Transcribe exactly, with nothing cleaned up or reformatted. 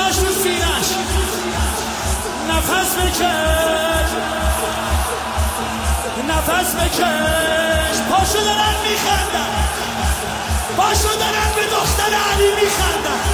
دستاش رو سینش، نفس بکش نفس بکش. پاشو دارن میخندن، پاشو دارن به دختر علی میخندن.